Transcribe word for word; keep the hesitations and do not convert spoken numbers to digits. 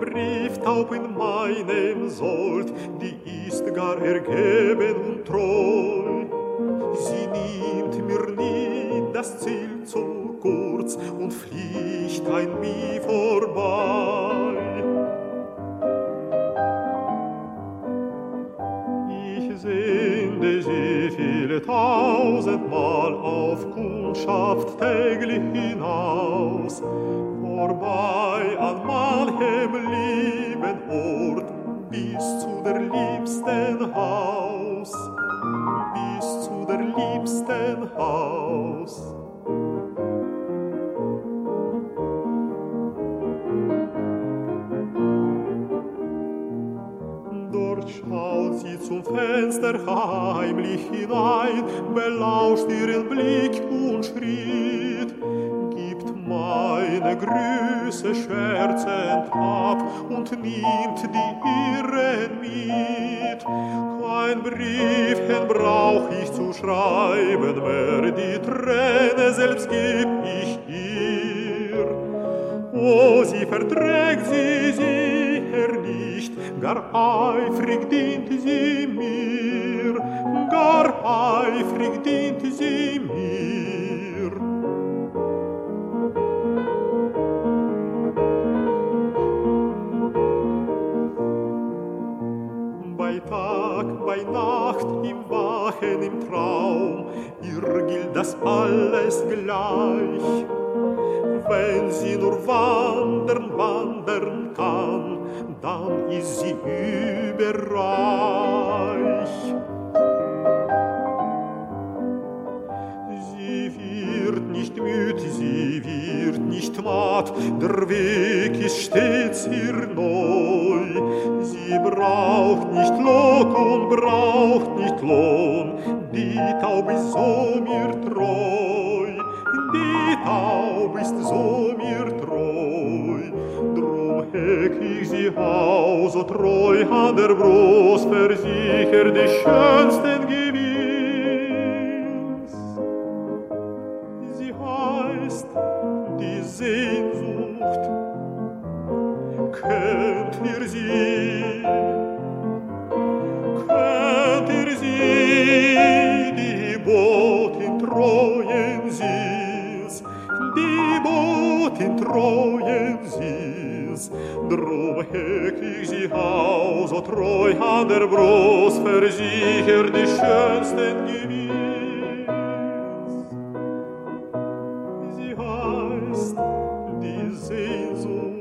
Brieftaub in meinem Sold, die ist gar ergeben und treu. Sie nimmt mir nie das Ziel zu kurz und fliegt an mir vorbei. Ich sende sie viele tausendmal auf Kundschaft täglich hinaus, vorbei an manchem lieben Ort, bis zu der liebsten Haus, bis zu der liebsten Haus. Dort schaut sie zum Fenster heimlich hinein, belauscht ihren Blick und Schritt, gibt meine Grüße scherzend ab und nimmt die ihren mit. Kein Briefchen brauch ich zu schreiben mehr, die Träne selbst geb ich ihr. Oh, sie verträgt sie sicher nicht, gar eifrig dient sie mir, gar eifrig dient sie mir. Bei Tag, bei Nacht, im Wachen, im Traum, ihr gilt das alles gleich. Wenn sie nur wandern, wandern kann, dann ist sie überreich. Sie wird nicht müd, sie wird nicht matt, der Weg ist stets ihr neu. Sie braucht nicht Lock und braucht nicht Lohn, die Taube ist so mir treu. Die Taube ist so mir treu, drum heck ich sie auch so treu an der Brust, versichert des schönsten Gewinns. Sie heißt die Sehnsucht, kennt ihr sie? Kennt ihr sie, die Botin treuen sie's? Die Botin treuen sie's, drum heck ich sie auch so treu an der Brust, versichert des schönsten Gewinns. Sie heißt die Sehnsucht,